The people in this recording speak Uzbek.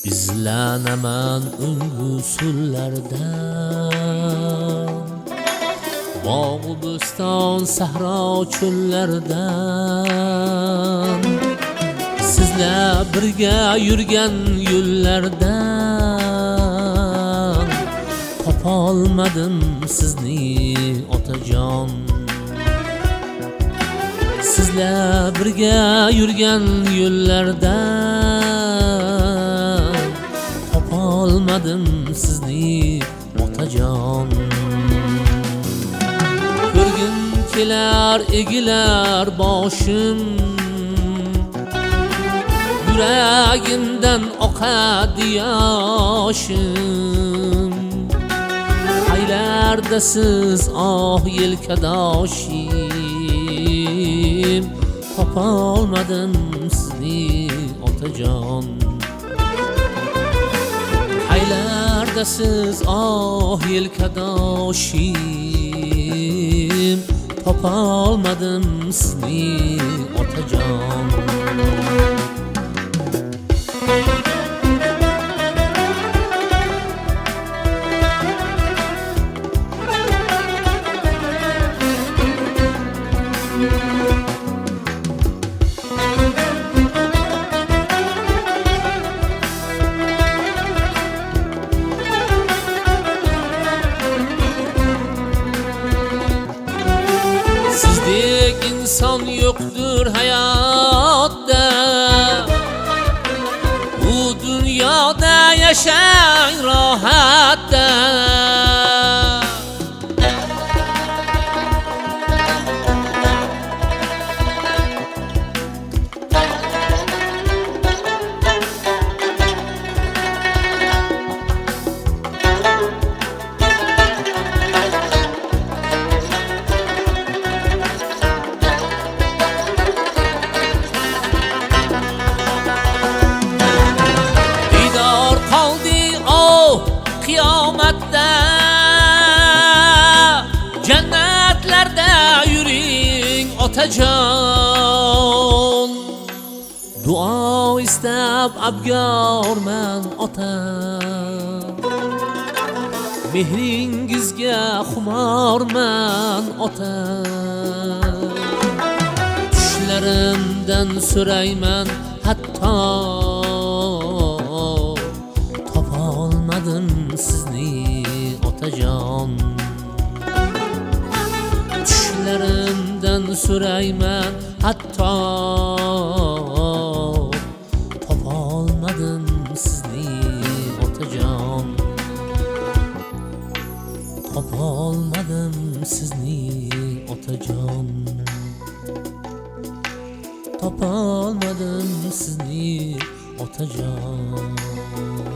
İzlanaman usullardan, bog' bo'ston sahro cho'llardan, sizlar birga yurgan yo'llardan topolmadim sizni otajon. Sizlar birga yurgan yo'llardan topolmadim sizni otajon. Ko'rgim kelar egilar boshim, yuragimdan oqadi yoshim. Qaylarda siz yelkadoshim, topolmadim sizni otajon. Qaylarda siz yelkadoshim, topolmadim sizni otajon. Sizdek inson yoktur hayotta, bu dunyoda yashang rohatda. Qiyomatda jannatlarda yuring otajon. Duo istab abgorman ota, mehringizga xumorman ota. Tushlarimdan so'rayman hatto, topolmadim sizni otajon. Tushlarimdan so'rayman hatto, topolmadim sizni otajon. Topolmadim sizni otajon. Topolmadim sizni otajon.